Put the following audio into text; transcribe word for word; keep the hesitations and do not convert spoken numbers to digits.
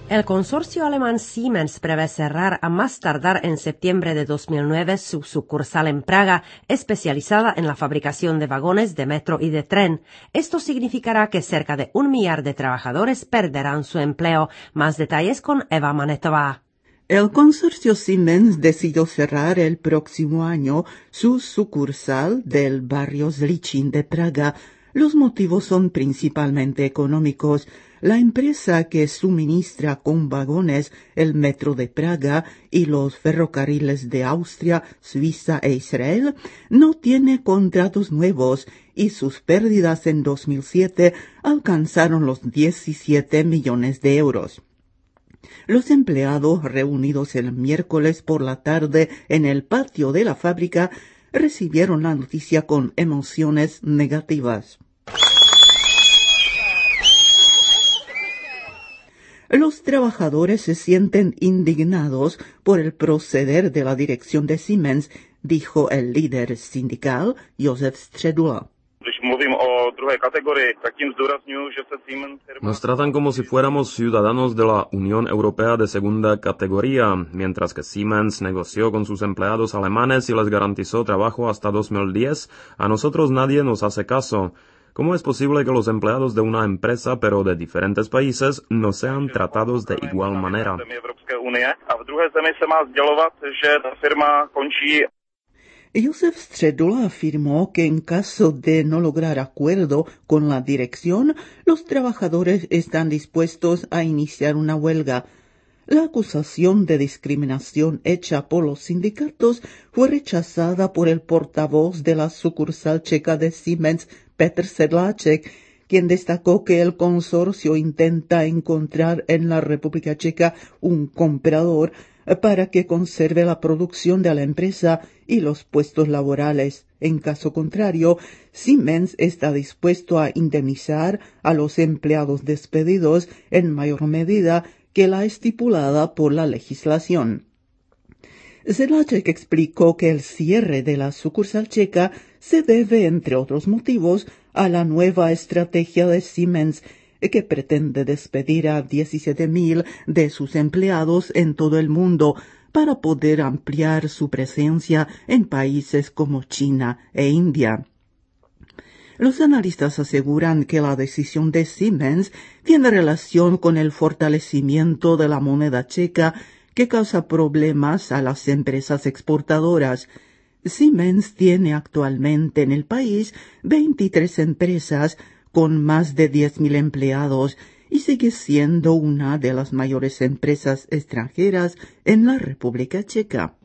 El consorcio alemán Siemens prevé cerrar a más tardar en septiembre de dos mil nueve su sucursal en Praga, especializada en la fabricación de vagones de metro y de tren. Esto significará que cerca de un millar de trabajadores perderán su empleo. Más detalles con Eva Manetová. El consorcio Siemens decidió cerrar el próximo año su sucursal del barrio Zličín de Praga. Los motivos son principalmente económicos. La empresa que suministra con vagones el metro de Praga y los ferrocarriles de Austria, Suiza e Israel no tiene contratos nuevos y sus pérdidas en dos mil siete alcanzaron los diecisiete millones de euros. Los empleados reunidos el miércoles por la tarde en el patio de la fábrica recibieron la noticia con emociones negativas. Los trabajadores se sienten indignados por el proceder de la dirección de Siemens, dijo el líder sindical, Josef Středula. Nos tratan como si fuéramos ciudadanos de la Unión Europea de segunda categoría, mientras que Siemens negoció con sus empleados alemanes y les garantizó trabajo hasta dos mil diez, a nosotros nadie nos hace caso. ¿Cómo es posible que los empleados de una empresa, pero de diferentes países, no sean tratados de igual manera? Josef Středula afirmó que en caso de no lograr acuerdo con la dirección, los trabajadores están dispuestos a iniciar una huelga. La acusación de discriminación hecha por los sindicatos fue rechazada por el portavoz de la sucursal checa de Siemens, Petr Sedláček, quien destacó que el consorcio intenta encontrar en la República Checa un comprador para que conserve la producción de la empresa y los puestos laborales. En caso contrario, Siemens está dispuesto a indemnizar a los empleados despedidos en mayor medida que la estipulada por la legislación. Sedláček explicó que el cierre de la sucursal checa se debe, entre otros motivos, a la nueva estrategia de Siemens, que pretende despedir a diecisiete mil de sus empleados en todo el mundo para poder ampliar su presencia en países como China e India. Los analistas aseguran que la decisión de Siemens tiene relación con el fortalecimiento de la moneda checa que causa problemas a las empresas exportadoras. Siemens tiene actualmente en el país veintitrés empresas con más de diez mil empleados y sigue siendo una de las mayores empresas extranjeras en la República Checa.